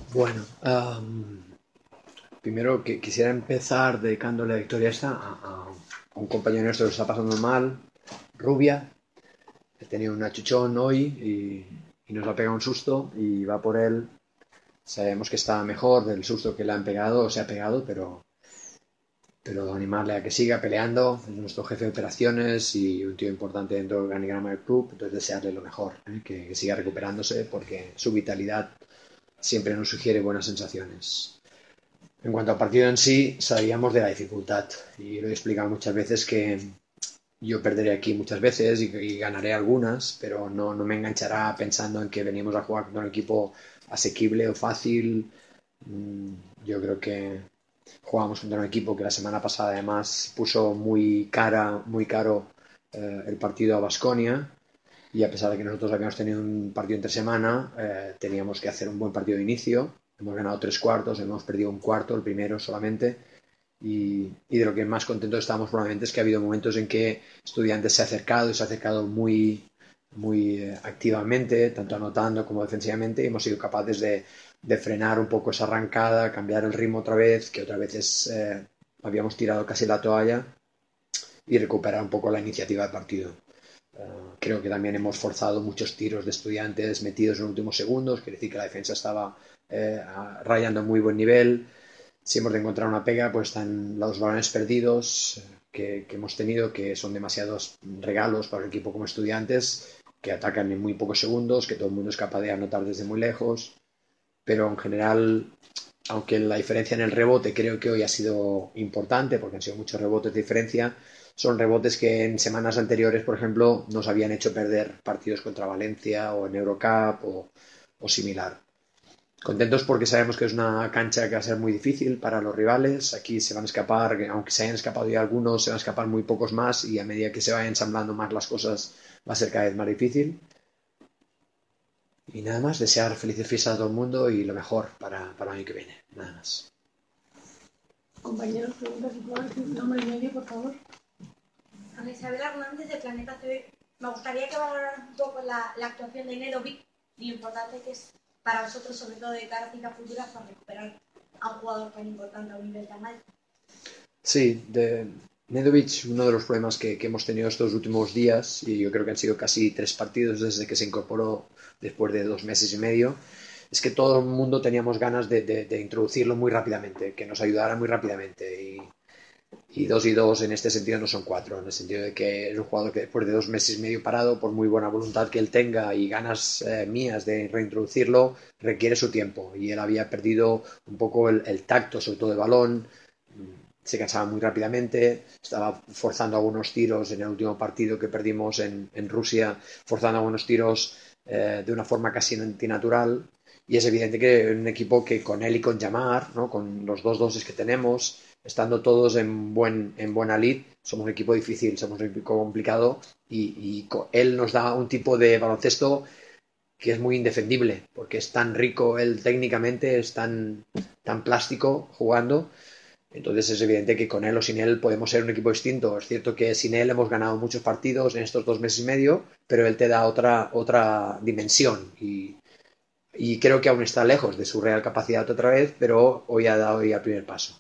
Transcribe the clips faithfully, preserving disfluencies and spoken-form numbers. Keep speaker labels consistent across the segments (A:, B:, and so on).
A: Bueno, am, primero que quisiera empezar dedicándole la victoria esta a, a- a un compañero nuestro que lo está pasando mal, Rubia. He tenido un achuchón hoy y, y nos ha pegado un susto y va por él. Sabemos que está mejor del susto que le han pegado o se ha pegado, pero, pero animarle a que siga peleando. Es nuestro jefe de operaciones y un tío importante dentro del organigrama del club, entonces desearle lo mejor, ¿eh? que, que siga recuperándose porque su vitalidad siempre nos sugiere buenas sensaciones. En cuanto al partido en sí, sabíamos de la dificultad y lo he explicado muchas veces que yo perderé aquí muchas veces y, y ganaré algunas, pero no, no me enganchará pensando en que venimos a jugar contra un equipo asequible o fácil. Mm, Yo creo que jugamos contra un equipo que la semana pasada además puso muy cara, muy caro eh, el partido a Baskonia y a pesar de que nosotros habíamos tenido un partido entre semana, eh, teníamos que hacer un buen partido de inicio. Hemos ganado tres cuartos, hemos perdido un cuarto, el primero solamente. Y, y de lo que más contentos estamos probablemente es que ha habido momentos en que Estudiantes se ha acercado y se ha acercado muy, muy eh, activamente, tanto anotando como defensivamente, y hemos sido capaces de, de frenar un poco esa arrancada, cambiar el ritmo otra vez, que otra vez eh, habíamos tirado casi la toalla y recuperar un poco la iniciativa del partido. Uh, creo que también hemos forzado muchos tiros de Estudiantes metidos en los últimos segundos, quiere decir que la defensa estaba eh, rayando a muy buen nivel. Si hemos de encontrar una pega, pues están los balones perdidos que, que hemos tenido, que son demasiados regalos para un equipo como Estudiantes, que atacan en muy pocos segundos, que todo el mundo es capaz de anotar desde muy lejos. Pero en general, aunque la diferencia en el rebote creo que hoy ha sido importante, porque han sido muchos rebotes de diferencia, son rebotes que en semanas anteriores, por ejemplo, nos habían hecho perder partidos contra Valencia o en Eurocup o, o similar. Contentos porque sabemos que es una cancha que va a ser muy difícil para los rivales. Aquí se van a escapar, aunque se hayan escapado ya algunos, se van a escapar muy pocos más y a medida que se vayan ensamblando más las cosas va a ser cada vez más difícil. Y nada más, desear felices fiestas a todo el mundo y lo mejor para, para el año que viene. Nada más.
B: Compañeros, preguntas si puedo decir nombre y medio, por favor.
C: Ana Isabel Hernández de Planeta T V. Me gustaría que valoraran un poco la, la actuación de Nedovic y lo importante que es para vosotros, sobre todo de cara a citas futuras, para recuperar a un jugador tan importante a un nivel tan alto.
A: Sí, de Nedovic, uno de los problemas que, que hemos tenido estos últimos días, y yo creo que han sido casi tres partidos desde que se incorporó después de dos meses y medio, es que todo el mundo teníamos ganas de, de, de introducirlo muy rápidamente, que nos ayudara muy rápidamente. Y, y dos y dos en este sentido no son cuatro, en el sentido de que es un jugador que después de dos meses y medio parado, por muy buena voluntad que él tenga y ganas eh, mías de reintroducirlo, requiere su tiempo. Y él había perdido un poco el, el tacto, sobre todo de balón, se cansaba muy rápidamente, estaba forzando algunos tiros en el último partido que perdimos en, en Rusia, forzando algunos tiros eh, de una forma casi antinatural. Y es evidente que un equipo que con él y con Yamar, ¿no? Con los dos doses que tenemos, estando todos en, buen, en buena lid, somos un equipo difícil, somos un equipo complicado y, y él nos da un tipo de baloncesto que es muy indefendible, porque es tan rico él técnicamente, es tan, tan plástico jugando. Entonces es evidente que con él o sin él podemos ser un equipo distinto. Es cierto que sin él hemos ganado muchos partidos en estos dos meses y medio, pero él te da otra, otra dimensión y, y creo que aún está lejos de su real capacidad otra vez, pero hoy ha dado ya el primer paso.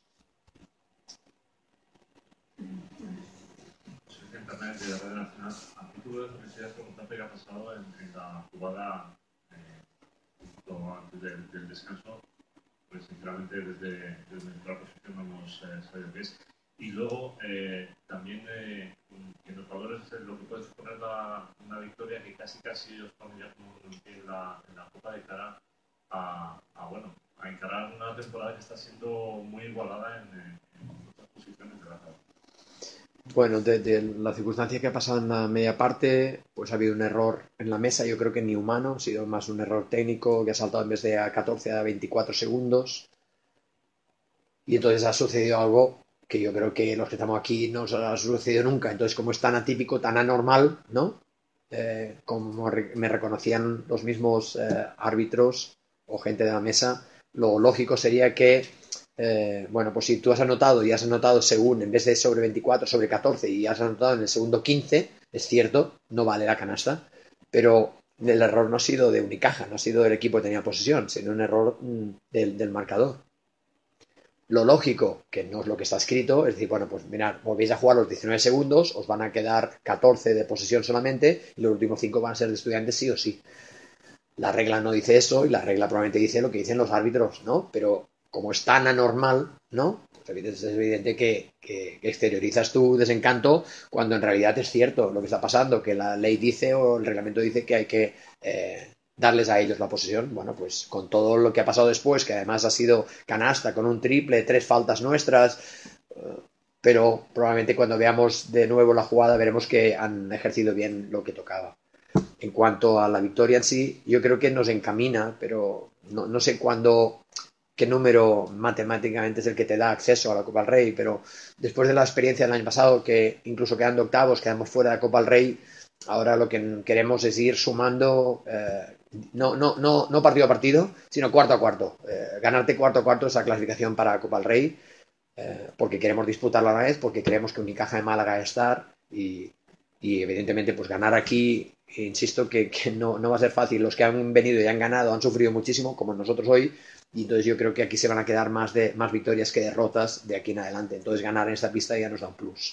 D: Internet de la red nacional, a título de curiosidad, preguntarte qué ha pasado en, en la jugada eh, antes del, del descanso. Pues sinceramente desde, desde nuestra posición no hemos eh, sabido qué es. Y luego eh, también eh, que en los valores es lo que puede suponer la, una victoria que casi casi os pone ya como en la, en la copa de cara a, a, bueno, a encarar una temporada que está siendo muy igualada en, en muchas posiciones de la tabla.
A: Bueno, de, de la circunstancia que ha pasado en la media parte, pues ha habido un error en la mesa, yo creo que ni humano, ha sido más un error técnico que ha saltado en vez de a catorce a veinticuatro segundos. Y entonces ha sucedido algo que yo creo que los que estamos aquí no nos ha sucedido nunca. Entonces, como es tan atípico, tan anormal, ¿no? Eh, como re- me reconocían los mismos eh, árbitros o gente de la mesa, lo lógico sería que eh, bueno, pues si tú has anotado y has anotado según, en vez de sobre veinticuatro, sobre catorce y has anotado en el segundo quince, es cierto, no vale la canasta, pero el error no ha sido de Unicaja, no ha sido del equipo que tenía posesión, sino un error mm, del, del marcador. Lo lógico, que no es lo que está escrito, es decir, bueno, pues mirad, volvéis a jugar los diecinueve segundos, os van a quedar catorce de posesión solamente y los últimos cinco van a ser de Estudiantes sí o sí. La regla no dice eso y la regla probablemente dice lo que dicen los árbitros, ¿no? Pero como es tan anormal, ¿no? Pues es evidente que, que, que exteriorizas tu desencanto cuando en realidad es cierto lo que está pasando, que la ley dice o el reglamento dice que hay que eh, darles a ellos la posesión. Bueno, pues con todo lo que ha pasado después, que además ha sido canasta con un triple, tres faltas nuestras, eh, pero probablemente cuando veamos de nuevo la jugada veremos que han ejercido bien lo que tocaba. En cuanto a la victoria en sí, yo creo que nos encamina, pero no, no sé cuándo, qué número matemáticamente es el que te da acceso a la Copa del Rey, pero después de la experiencia del año pasado, que incluso quedando octavos, quedamos fuera de la Copa del Rey, ahora lo que queremos es ir sumando, eh, no, no, no, no partido a partido, sino cuarto a cuarto. Eh, ganarte cuarto a cuarto esa clasificación para la Copa del Rey, eh, porque queremos disputarlo a la vez, porque creemos que Unicaja de Málaga va a estar y, y evidentemente pues ganar aquí. Insisto que, que no, no va a ser fácil. Los que han venido y han ganado han sufrido muchísimo, como nosotros hoy, y entonces yo creo que aquí se van a quedar más, de, más victorias que derrotas de aquí en adelante. Entonces ganar en esta pista ya nos da un plus.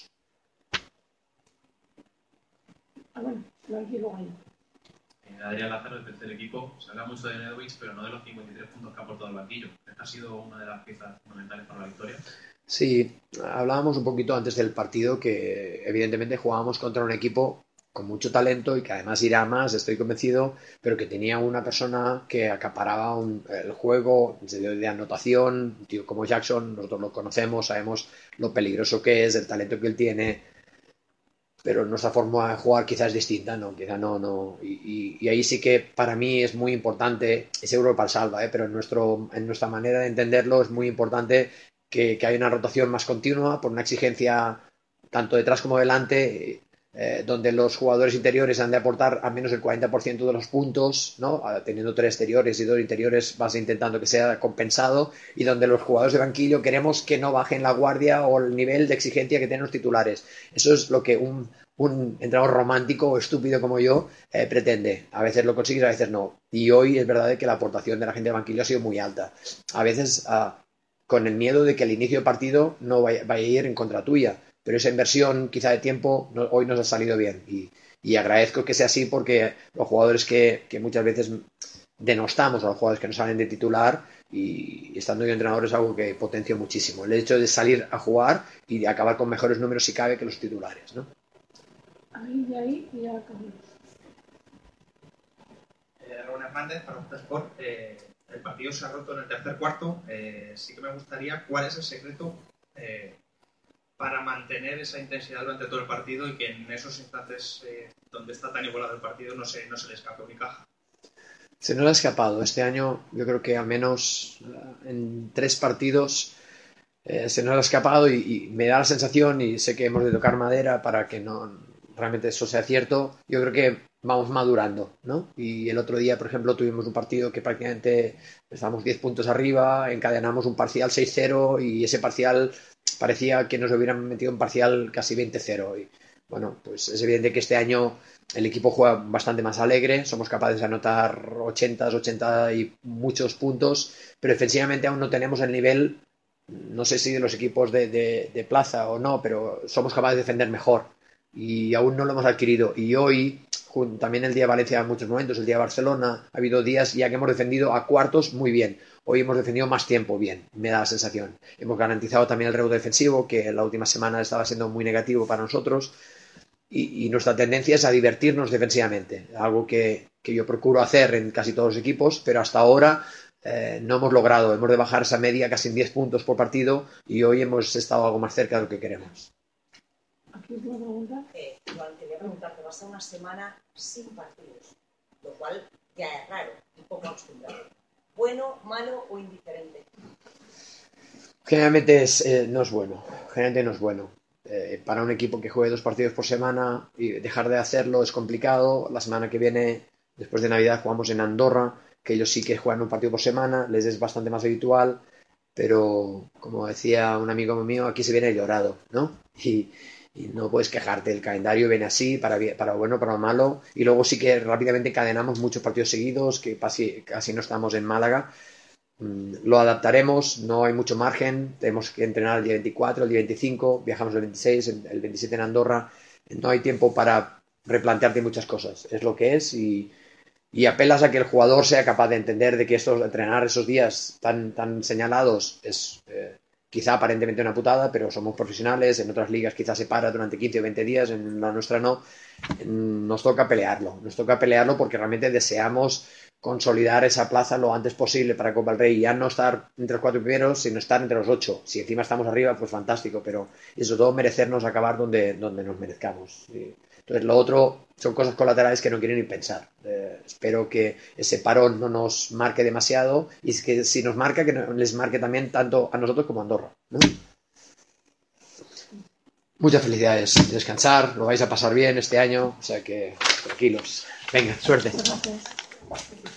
B: Ah, bueno, lo aquí luego hay.
E: Adrián Lázaro, el tercer equipo. Se habla mucho de Nedovic, pero no de los cincuenta y tres puntos que ha aportado el banquillo. Esta ha sido una de las piezas fundamentales para la victoria.
A: Sí, hablábamos un poquito antes del partido que evidentemente jugábamos contra un equipo con mucho talento y que además irá más, estoy convencido, pero que tenía una persona que acaparaba un, el juego de anotación, un tío como Jackson, nosotros lo conocemos, sabemos lo peligroso que es, el talento que él tiene, pero nuestra forma de jugar quizás es distinta, ¿no? Quizá no, no. Y, y, y ahí sí que para mí es muy importante, es Europa al salva, ¿eh? Pero en, nuestro, en nuestra manera de entenderlo es muy importante que, que haya una rotación más continua por una exigencia tanto detrás como delante, Eh, donde los jugadores interiores han de aportar al menos el cuarenta por ciento de los puntos, ¿no? Teniendo tres exteriores y dos interiores vas intentando que sea compensado, y donde los jugadores de banquillo queremos que no bajen la guardia o el nivel de exigencia que tienen los titulares. Eso es lo que un, un entrenador romántico o estúpido como yo eh, pretende. A veces lo consigues, a veces no. Y hoy es verdad que la aportación de la gente de banquillo ha sido muy alta. A veces uh, con el miedo de que el inicio de partido no vaya, vaya a ir en contra tuya. Pero esa inversión quizá de tiempo no, hoy nos ha salido bien y, y agradezco que sea así, porque los jugadores que, que muchas veces denostamos a los jugadores que no salen de titular, y estando yo entrenador es algo que potencio muchísimo, el hecho de salir a jugar y de acabar con mejores números si cabe que los titulares, ¿no?
B: Ahí y ahí y ya acabamos.
F: Eh, Raúl Hernández, para un Sport, eh, el partido se ha roto en el tercer cuarto, eh, sí que me gustaría cuál es el secreto eh, para mantener esa intensidad durante todo el partido y que en esos instantes eh, donde está tan igualado el partido no se, no se le escape a Unicaja.
A: Se nos ha escapado. Este año yo creo que al menos en tres partidos eh, se nos ha escapado y, y me da la sensación, y sé que hemos de tocar madera para que no realmente eso sea cierto, yo creo que vamos madurando, ¿no? Y el otro día, por ejemplo, tuvimos un partido que prácticamente estábamos diez puntos arriba, encadenamos un parcial seis cero y ese parcial parecía que nos hubieran metido un parcial casi veinte cero. Y bueno, pues es evidente que este año el equipo juega bastante más alegre, somos capaces de anotar ochenta, ochenta y muchos puntos, pero defensivamente aún no tenemos el nivel, no sé si de los equipos de, de, de plaza o no, pero somos capaces de defender mejor y aún no lo hemos adquirido. Y hoy, también el día de Valencia en muchos momentos, el día de Barcelona, ha habido días ya que hemos defendido a cuartos muy bien. Hoy hemos defendido más tiempo bien, me da la sensación. Hemos garantizado también el rebote defensivo, que la última semana estaba siendo muy negativo para nosotros. Y, y nuestra tendencia es a divertirnos defensivamente, algo que, que yo procuro hacer en casi todos los equipos, pero hasta ahora eh, no hemos logrado. Hemos de bajar esa media casi en diez puntos por partido y hoy hemos estado algo más cerca de lo que queremos.
B: Aquí es una pregunta.
G: Eh, igual quería preguntarte, va a ser una semana sin partidos, lo cual ya es raro y poco acostumbrado. ¿Bueno, malo o indiferente?
A: Generalmente es, eh, no es bueno, generalmente no es bueno. Eh, para un equipo que juegue dos partidos por semana y dejar de hacerlo es complicado. La semana que viene, después de Navidad, jugamos en Andorra, que ellos sí que juegan un partido por semana, les es bastante más habitual, pero como decía un amigo mío, aquí se viene llorado, ¿no? Y, y no puedes quejarte. El calendario viene así, para, para bueno, para lo malo, y luego sí que rápidamente encadenamos muchos partidos seguidos, que casi, casi no estamos en Málaga. Lo adaptaremos, no hay mucho margen, tenemos que entrenar el día veinticuatro, el día veinticinco, viajamos el veintiséis, el veintisiete en Andorra, no hay tiempo para replantearte muchas cosas, es lo que es, y, y apelas a que el jugador sea capaz de entender de que esto, entrenar esos días tan, tan señalados es eh, quizá aparentemente una putada, pero somos profesionales, en otras ligas quizás se para durante quince o veinte días, en la nuestra no. Nos toca pelearlo, nos toca pelearlo porque realmente deseamos consolidar esa plaza lo antes posible para Copa del Rey y ya no estar entre los cuatro primeros, sino estar entre los ocho. Si encima estamos arriba, pues fantástico, pero y sobre todo merecernos acabar donde, donde nos merezcamos. ¿Sí? Entonces, lo otro son cosas colaterales que no quiero ni pensar. Eh, espero que ese parón no nos marque demasiado y es que si nos marca, que no, les marque también tanto a nosotros como a Andorra, ¿no? Muchas felicidades, descansar, lo vais a pasar bien este año, o sea que tranquilos. Venga, suerte.
B: Gracias.